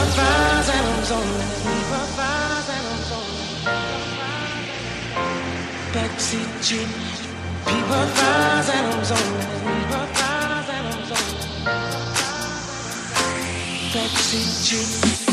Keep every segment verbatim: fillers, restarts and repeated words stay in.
fires and I'm zoned. People fires and I'm zoned. Backseat Jeep. People fires and I'm zoned. People fires and I'm zoned. Backseat Jeep.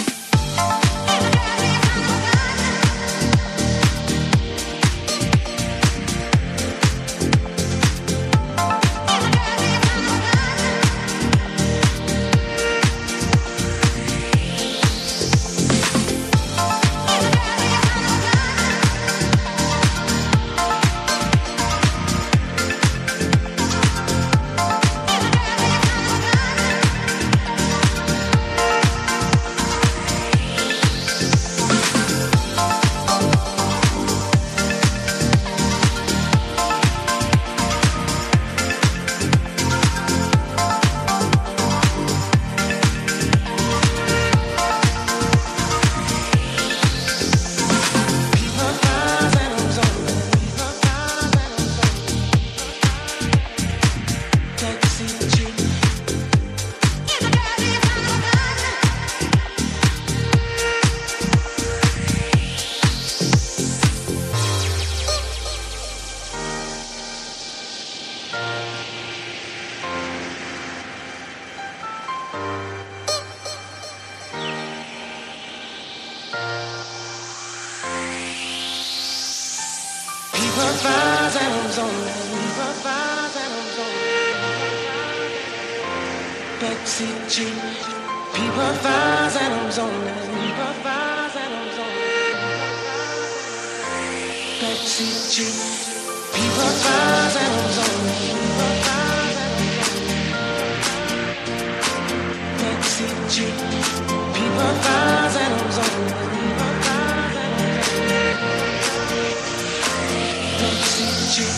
Backseat Jeep, people fires and I'm zoning. People fires and I'm zoning. Backseat Jeep, people fires and I'm zoning. People fires and I'm zoning. Backseat Jeep, people fires and I'm zoning. People fires and I'm zoning. Backseat Jeep.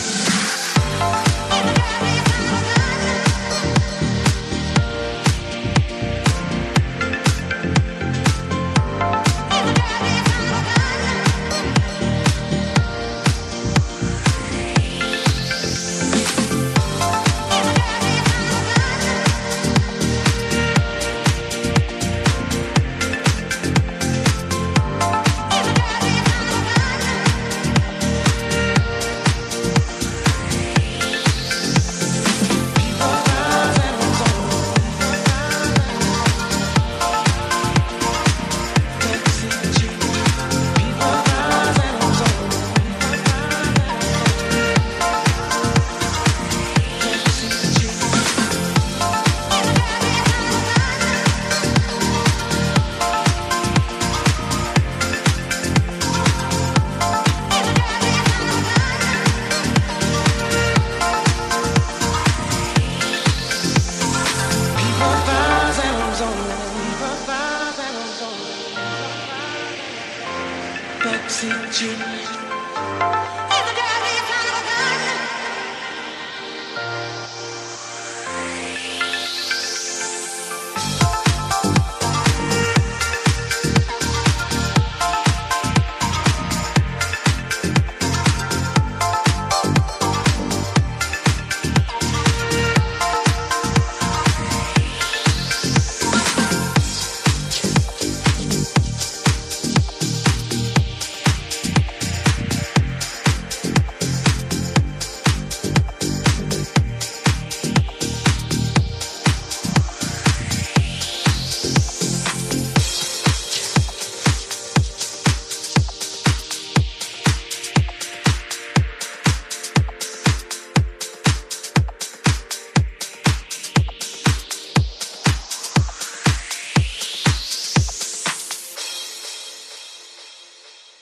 Backseat Jeep.